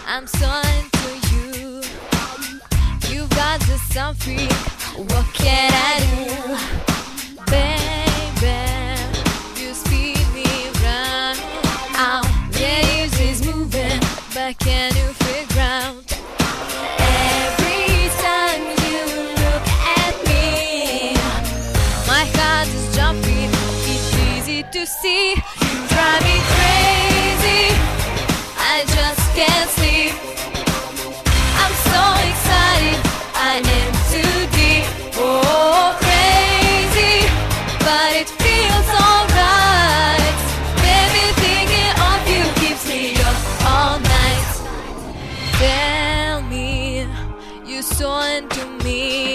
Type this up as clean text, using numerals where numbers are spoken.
I'm so into you. You've got the something. What can I do, baby? You speed me round. Waves is moving, but can you figure out? Every time you look at me, my heart is jumping. It's easy to see. You drive me crazy. I just can't sleep. I'm so excited. I am too deep. Oh, crazy, but it feels alright. Baby, thinking of you keeps me up all night. Tell me you're so into me.